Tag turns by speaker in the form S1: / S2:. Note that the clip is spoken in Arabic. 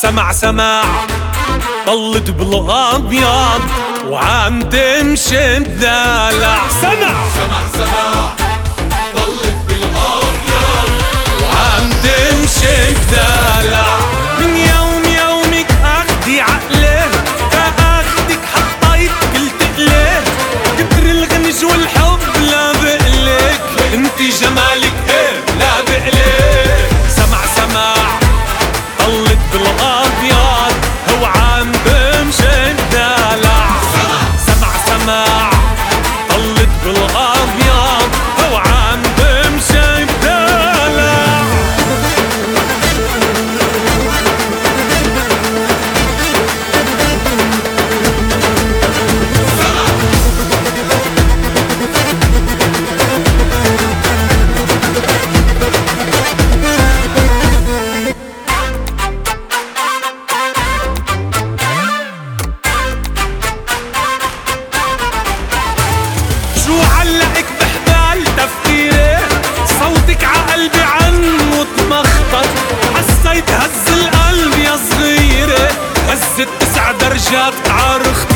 S1: سمع سماع طلت بالابيض وعم تمشي بدلع. سمع
S2: سماع طلت بالابيض
S1: وعم تمشي بدلع. من يومك اخدي عقلي فاخدك حطيت كل تقلي. كتر الغنج والحب لا بقلك انت جمالك ايه لا بقلك. سمع طلت بالابيض هو عم بمشي بدلع. سمع طلت بالابيض هو عم بمشي بدلع. شو علقك بحبال تفكيري؟ صوتك عقلبي عنه تمخطر. حسيت هز القلب يا صغيرة، هزت 9 درجات عرخت